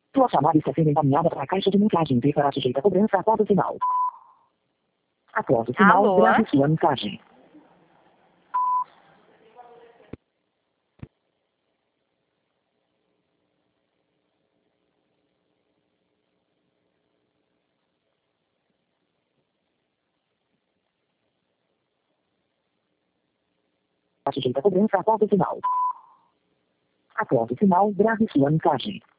Sua chamada está sendo encaminhada para a caixa de mensagem e será sujeita a cobrança após o sinal. Após o sinal, Alô? grave sua mensagem. Sujeita a cobrança após o sinal. Após o sinal, grave sua mensagem.